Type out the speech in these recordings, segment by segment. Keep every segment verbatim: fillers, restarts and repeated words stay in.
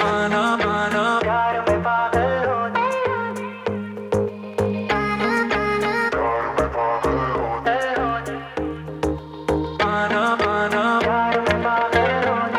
माना माना प्यार में पागल हो माना माना प्यार में पागल हो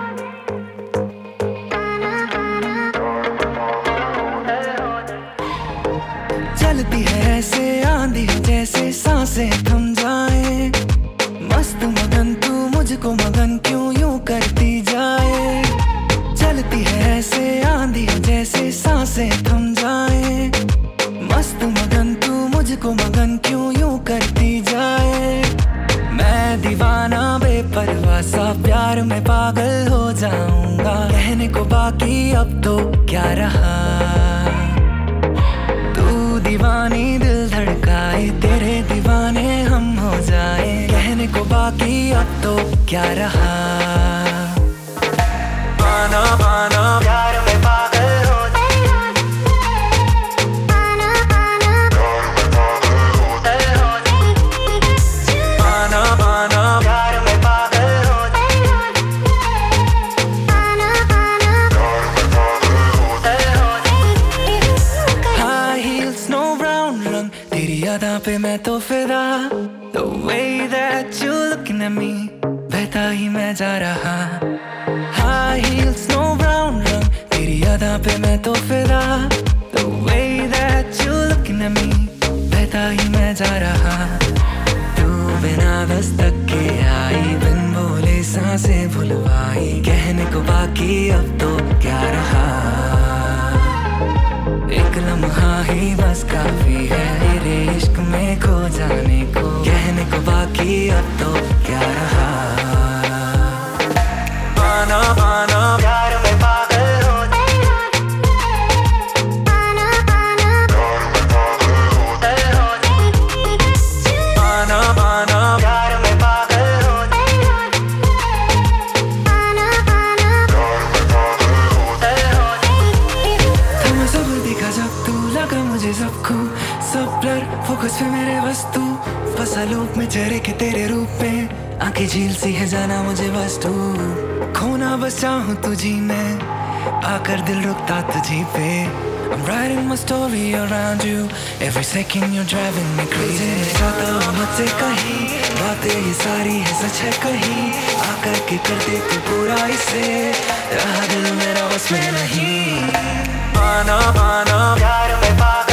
चलती है ऐसे आंधी जैसे सांसें थम जाए, मस्त मगन तू मुझको मगन क्यों यूं करती जाए। चलती है ऐसे आंधी जैसे सांसें थम जाए, मस्त मगन तू मुझको मगन क्यों यूं करती जाए। मैं दीवाना बेपरवाह सा प्यार में पागल हो जाऊंगा, कहने को बाकी अब तो क्या रहा। तू दीवानी दिल धड़काए, तेरे दीवाने हम हो जाए, कहने को बाकी अब तो क्या रहा। माना माना प्यार में पागल हो माना माना माना माना प्यार में पागल हो हाई हील्स नो ब्राउन रंग तेरी अदा पे मैं तो फिदा। The way that you looking at me बहता ही मैं जा रहा। High heels no brown रंग तेरी अदा पे मैं तो फिदा। The way that you looking at me बहता ही मैं जा रहा। तू बिना दस्तक के आई, बिन बोले सांसें बुलवाई, कहने को बाकी अब तो क्या रहा। एक लम्हा ही बस काफी है तेरे इश्क में खो जाने को, कहने को बाकी अब तो क्या रहा। माना माना प्यार में पागल हो माना माना माना माना प्यार में पागल हो माना माना तुम्हें सब दिखा जब तू लगा मुझे सब खो, सब ब्लर फोकस पे मेरे वस्तु फंसा लूप में चेहरे के तेरे रूप में, आंखें झील सी है जाना मुझे बस तू। खोना बस चाहूं तुझी में, आकर दिल रुकता तुझी पे। I'm writing my story around you, every second you're driving me crazy। जाता हूँ मुझसे कहीं, बातें ये सारी है सच है कहीं, आकर के कर दे तू पूरा इसे, रहा दिल मेरा बस में नहीं। माना माना प्यार में पागल